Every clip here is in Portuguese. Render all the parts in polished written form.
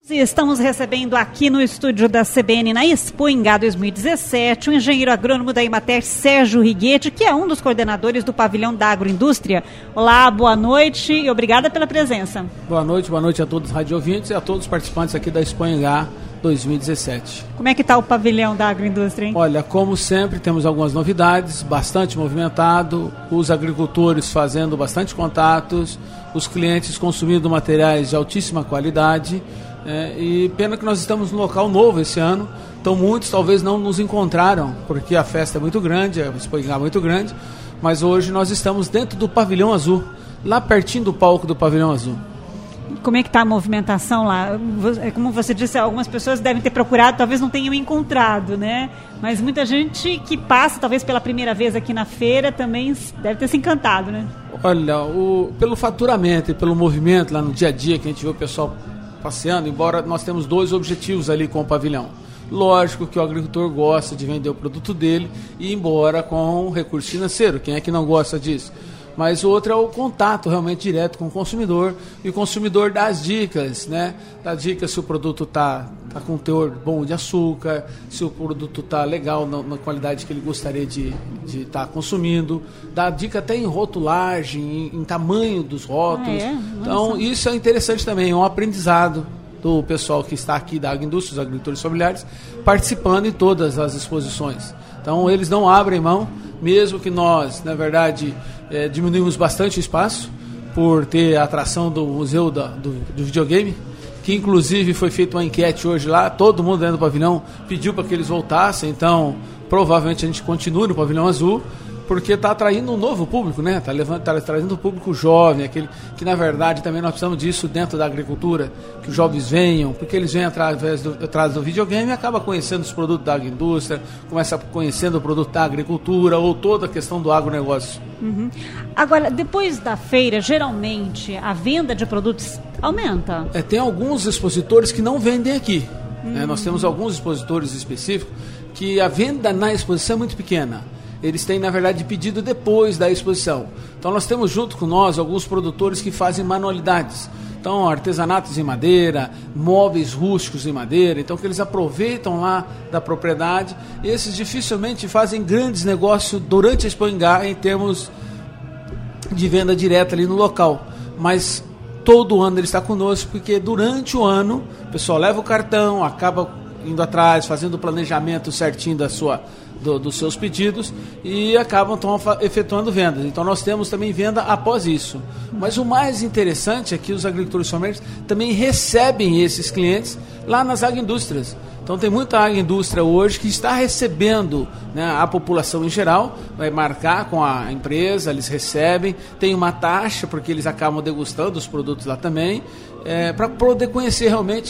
Estamos recebendo aqui no estúdio da CBN na Expo Ingá 2017 o engenheiro agrônomo da Emater, Sérgio Righetti, que é um dos coordenadores do pavilhão da agroindústria. Olá, boa noite e obrigada pela presença. Boa noite a todos os radiovintes e a todos os participantes aqui da Expo Ingá 2017. Como é que está o pavilhão da agroindústria, hein? Olha, como sempre, temos algumas novidades, bastante movimentado, os agricultores fazendo bastante contatos, os clientes consumindo materiais de altíssima qualidade. E pena que nós estamos num local novo esse ano, então muitos talvez não nos encontraram, porque a festa é muito grande, a Expo Ingá é muito grande, mas hoje nós estamos dentro do Pavilhão Azul, lá pertinho do palco do Pavilhão Azul. Como é que está a movimentação lá? Como você disse, algumas pessoas devem ter procurado, talvez não tenham encontrado, né? Mas muita gente que passa, talvez pela primeira vez aqui na feira, também deve ter se encantado, né? Olha, pelo faturamento e pelo movimento lá no dia a dia que a gente vê o pessoal passeando, embora nós temos dois objetivos ali com o pavilhão. Lógico que o agricultor gosta de vender o produto dele e ir embora com recurso financeiro. Quem é que não gosta disso? Mas o outro é o contato realmente direto com o consumidor, e o consumidor dá as dicas, né? Dá dicas se o produto está com um teor bom de açúcar, se o produto está legal na qualidade que ele gostaria de estar consumindo, dá dica até em rotulagem, em tamanho dos rótulos. Então isso é interessante também, é um aprendizado do pessoal que está aqui da agroindústria, os agricultores familiares, participando em todas as exposições. Então eles não abrem mão, mesmo que nós, na verdade, diminuímos bastante o espaço por ter a atração do Museu do Videogame, que inclusive foi feita uma enquete hoje lá, todo mundo dentro do pavilhão pediu para que eles voltassem, então provavelmente a gente continue no Pavilhão Azul, porque está atraindo um novo público, né? Tá trazendo um público jovem, aquele que na verdade também nós precisamos disso dentro da agricultura, que os jovens venham, porque eles vêm atrás do videogame e acabam conhecendo os produtos da agroindústria, começa conhecendo o produto da agricultura ou toda a questão do agronegócio. Uhum. Agora, depois da feira, geralmente a venda de produtos aumenta? Tem alguns expositores que não vendem aqui. Nós temos alguns expositores específicos que a venda na exposição é muito pequena. Eles têm, na verdade, pedido depois da exposição. Então, nós temos junto com nós alguns produtores que fazem manualidades. Então, artesanatos em madeira, móveis rústicos em madeira. Então, que eles aproveitam lá da propriedade. Esses dificilmente fazem grandes negócios durante a Expo Ingá em termos de venda direta ali no local. Mas todo ano ele está conosco, porque durante o ano o pessoal leva o cartão, acaba indo atrás, fazendo o planejamento certinho dos seus pedidos e acabam efetuando vendas. Então nós temos também venda após isso. Mas o mais interessante é que os agricultores familiares também recebem esses clientes lá nas agroindústrias. Então tem muita agroindústria hoje que está recebendo, né, a população em geral, vai marcar com a empresa, eles recebem, tem uma taxa porque eles acabam degustando os produtos lá também, para poder conhecer realmente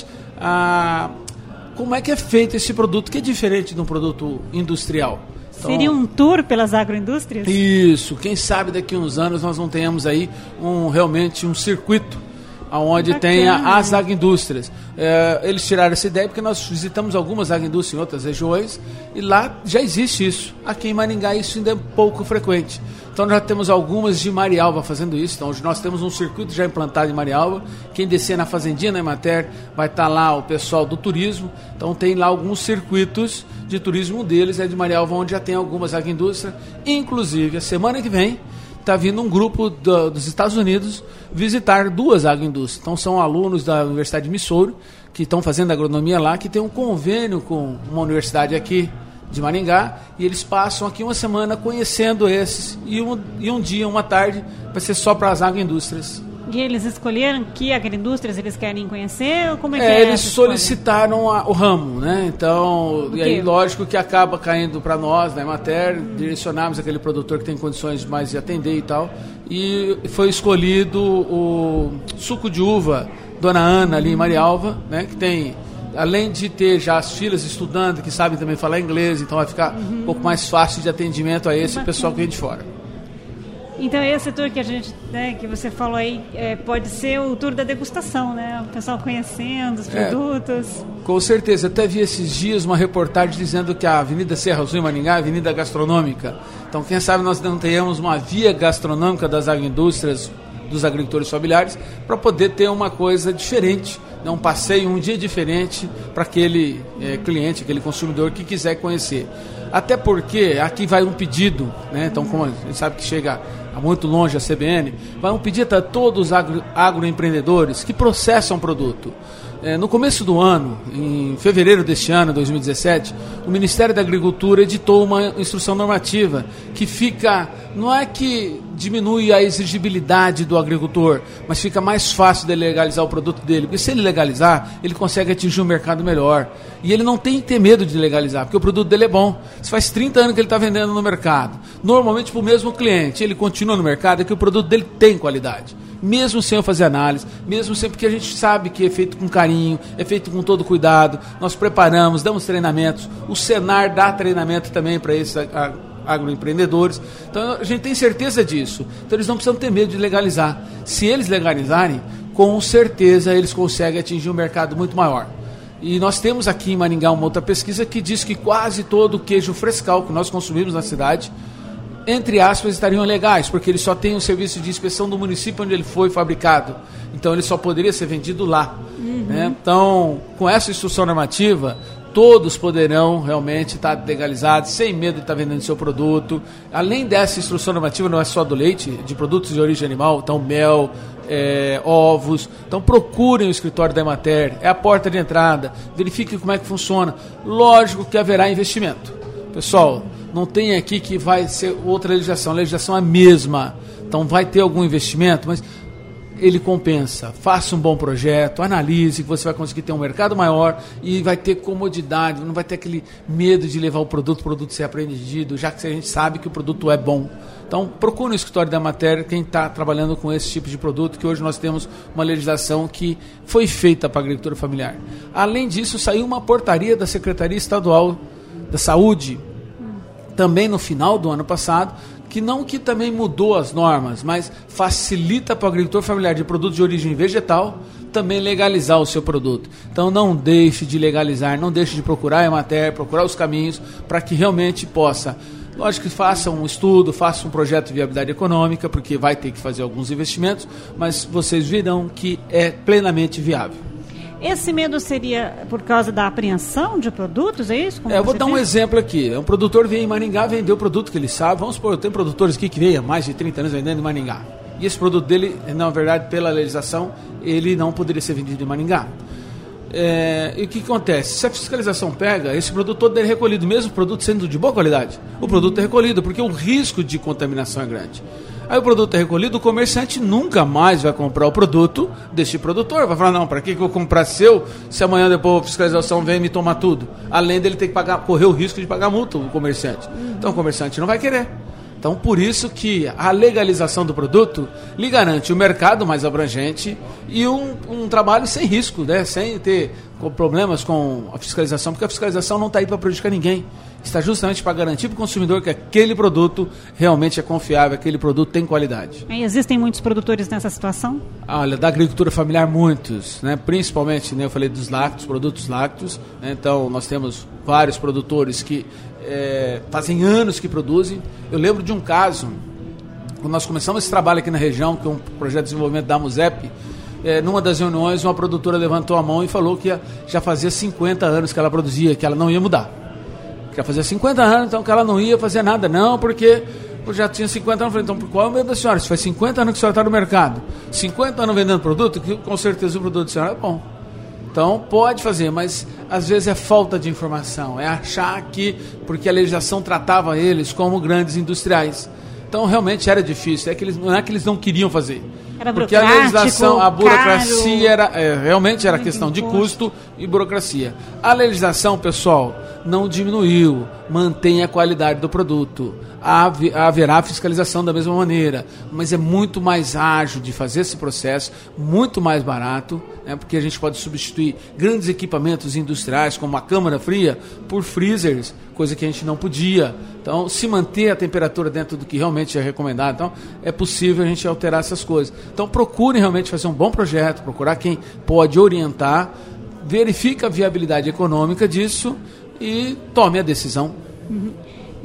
como é que é feito esse produto, que é diferente de um produto industrial. Então, seria um tour pelas agroindústrias? Isso, quem sabe daqui a uns anos nós não tenhamos aí realmente um circuito onde tenha as agroindústrias. Eles tiraram essa ideia porque nós visitamos algumas agroindústrias em outras regiões e lá já existe isso. Aqui em Maringá isso ainda é pouco frequente. Então nós já temos algumas de Marialva fazendo isso. Então hoje nós temos um circuito já implantado em Marialva. Quem descer na fazendinha, na Emater, vai estar lá o pessoal do turismo. Então tem lá alguns circuitos de turismo, um deles é de Marialva, onde já tem algumas agroindústrias. Inclusive, a semana que vem está vindo um grupo dos Estados Unidos visitar duas agroindústrias. Então são alunos da Universidade de Missouri que estão fazendo agronomia lá, que tem um convênio com uma universidade aqui de Maringá, e eles passam aqui uma semana conhecendo esses, e um dia, uma tarde, vai ser só para as agroindústrias. E eles escolheram que agroindústrias eles querem conhecer? Ou como é que é? Eles solicitaram o ramo, né? Então, e aí lógico que acaba caindo para nós, na Emater, direcionarmos aquele produtor que tem condições mais de atender e tal, e foi escolhido o suco de uva Dona Ana ali em Marialva, né? Que tem, além de ter já as filhas estudando, que sabem também falar inglês, então vai ficar um pouco mais fácil de atendimento a esse pessoal que vem de fora. Então esse tour que a gente, né, que você falou aí, pode ser o tour da degustação, né? O pessoal conhecendo os produtos. Com certeza, até vi esses dias uma reportagem dizendo que a Avenida Serra Azul em Maringá é a Avenida Gastronômica. Então quem sabe nós não tenhamos uma via gastronômica das agroindústrias dos agricultores familiares, para poder ter uma coisa diferente, né, um passeio, um dia diferente para aquele cliente, aquele consumidor que quiser conhecer. Até porque aqui vai um pedido, né, então como a gente sabe que chega muito longe a CBN, vai um pedido a todos os agroempreendedores que processam produto. No começo do ano, em fevereiro deste ano, 2017, o Ministério da Agricultura editou uma instrução normativa que não é que diminui a exigibilidade do agricultor, mas fica mais fácil de legalizar o produto dele, porque se ele legalizar, ele consegue atingir um mercado melhor. E ele não tem que ter medo de legalizar, porque o produto dele é bom. Isso faz 30 anos que ele está vendendo no mercado. Normalmente para o mesmo cliente, ele continua no mercado, é que o produto dele tem qualidade. Mesmo sem eu fazer análise, mesmo sem, porque a gente sabe que é feito com carinho, é feito com todo cuidado, nós preparamos, damos treinamentos, o Senar dá treinamento também para esses agroempreendedores, então a gente tem certeza disso, então eles não precisam ter medo de legalizar. Se eles legalizarem, com certeza eles conseguem atingir um mercado muito maior. E nós temos aqui em Maringá uma outra pesquisa que diz que quase todo o queijo frescal que nós consumimos na cidade, entre aspas, estariam legais, porque ele só tem um serviço de inspeção do município onde ele foi fabricado. Então ele só poderia ser vendido lá. Né? Então, com essa instrução normativa, todos poderão realmente estar legalizados, sem medo de estar vendendo seu produto. Além dessa instrução normativa, não é só do leite, de produtos de origem animal, então mel, ovos. Então procurem o escritório da Emater, é a porta de entrada, verifiquem como é que funciona. Lógico que haverá investimento. Pessoal, não tem aqui que vai ser outra legislação, a legislação é a mesma, então vai ter algum investimento, mas ele compensa. Faça um bom projeto, analise que você vai conseguir ter um mercado maior e vai ter comodidade, não vai ter aquele medo de levar o produto ser apreendido, já que a gente sabe que o produto é bom. Então procure no escritório da Emater quem está trabalhando com esse tipo de produto, que hoje nós temos uma legislação que foi feita para a agricultura familiar. Além disso, saiu uma portaria da Secretaria Estadual da Saúde, também no final do ano passado, que também mudou as normas, mas facilita para o agricultor familiar de produtos de origem vegetal também legalizar o seu produto. Então não deixe de legalizar, não deixe de procurar a Emater, procurar os caminhos para que realmente possa. Lógico que faça um estudo, faça um projeto de viabilidade econômica, porque vai ter que fazer alguns investimentos, mas vocês verão que é plenamente viável. Esse medo seria por causa da apreensão de produtos, é isso? Eu vou dar um exemplo aqui. Um produtor veio em Maringá vender o produto que ele sabe. Vamos supor, tem produtores aqui que veio há mais de 30 anos vendendo em Maringá. E esse produto dele, na verdade, pela legislação, ele não poderia ser vendido em Maringá. E o que acontece? Se a fiscalização pega, esse produto todo é recolhido, mesmo o produto sendo de boa qualidade. O produto é recolhido, porque o risco de contaminação é grande. Aí o produto é recolhido, o comerciante nunca mais vai comprar o produto deste produtor. Vai falar, não, para que eu vou comprar seu, se amanhã depois a fiscalização vem me tomar tudo? Além dele ter que correr o risco de pagar multa, o comerciante. Então o comerciante não vai querer. Então por isso que a legalização do produto lhe garante um mercado mais abrangente e um trabalho sem risco, né? Sem ter problemas com a fiscalização, porque a fiscalização não está aí para prejudicar ninguém. Está justamente para garantir para o consumidor que aquele produto realmente é confiável, aquele produto tem qualidade. E existem muitos produtores nessa situação? Olha, da agricultura familiar, muitos, né? Principalmente, né, eu falei dos lácteos, produtos lácteos, né? Então nós temos vários produtores que fazem anos que produzem. Eu lembro de um caso, quando nós começamos esse trabalho aqui na região, que é um projeto de desenvolvimento da MUSEP, numa das reuniões uma produtora levantou a mão e falou que já fazia 50 anos que ela produzia, que ela não ia mudar. Já fazia 50 anos, então que ela não ia fazer nada, não, porque eu já tinha 50 anos. Eu falei, então qual é o medo da senhora? Se faz 50 anos que a senhora está no mercado, 50 anos vendendo produto, que com certeza o produto da senhora é bom. Então pode fazer, mas às vezes é falta de informação, é achar que, porque a legislação tratava eles como grandes industriais. Então realmente era difícil, não é que eles não queriam fazer. Era porque a legislação, a burocracia caro, realmente era questão de custo e burocracia. A legislação, pessoal, não diminuiu, mantém a qualidade do produto. Haverá fiscalização da mesma maneira, mas é muito mais ágil de fazer esse processo, muito mais barato, né, porque a gente pode substituir grandes equipamentos industriais, como a câmara fria, por freezers, coisa que a gente não podia. Então, se manter a temperatura dentro do que realmente é recomendado, então é possível a gente alterar essas coisas. Então, procure realmente fazer um bom projeto, procurar quem pode orientar, verifique a viabilidade econômica disso e tome a decisão. Uhum.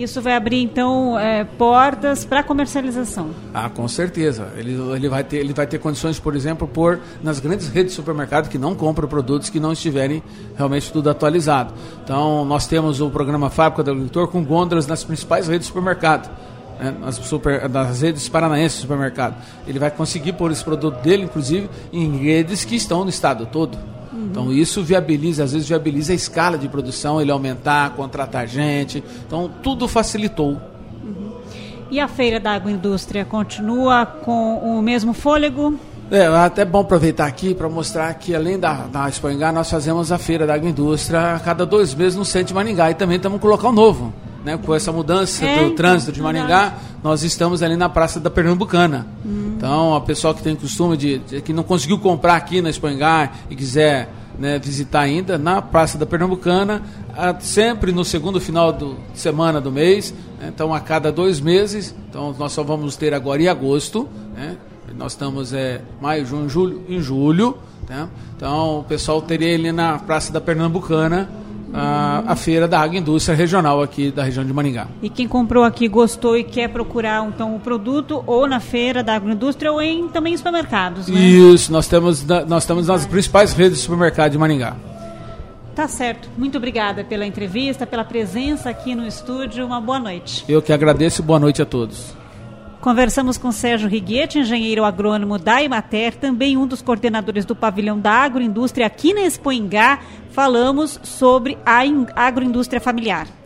Isso vai abrir, então, portas para comercialização? Com certeza. Ele vai ter condições, por exemplo, pôr nas grandes redes de supermercado que não compram produtos que não estiverem realmente tudo atualizado. Então, nós temos o programa Fábrica do Agricultor com gôndolas nas principais redes de supermercado. Nas redes paranaenses de supermercado. Ele vai conseguir pôr esse produto dele, inclusive, em redes que estão no estado todo. Então isso às vezes viabiliza a escala de produção, ele aumentar, contratar gente. Então tudo facilitou. E a Feira da Agroindústria continua com o mesmo fôlego? É até bom aproveitar aqui para mostrar que além da Expo Maringá, nós fazemos a Feira da Agroindústria a cada 2 meses no centro de Maringá e também estamos com o local novo. Né, com essa mudança do trânsito de Maringá, nós estamos ali na Praça da Pernambucana. Então, a pessoa que tem costume que não conseguiu comprar aqui na Expo Maringá e quiser, né, visitar ainda, na Praça da Pernambucana, sempre no segundo final de semana do mês, né, então a cada 2 meses, então nós só vamos ter agora em agosto, né, nós estamos maio, junho, julho, em julho, né, então o pessoal teria ali na Praça da Pernambucana a Feira da Agroindústria Regional aqui da região de Maringá. E quem comprou aqui, gostou e quer procurar então o produto ou na Feira da Agroindústria ou também em supermercados, né? Isso, nós estamos nas principais redes de supermercado de Maringá. Tá certo. Muito obrigada pela entrevista, pela presença aqui no estúdio. Uma boa noite. Eu que agradeço e boa noite a todos. Conversamos com Sérgio Righetti, engenheiro agrônomo da Emater, também um dos coordenadores do pavilhão da agroindústria aqui na Expo Maringá. Falamos sobre a agroindústria familiar.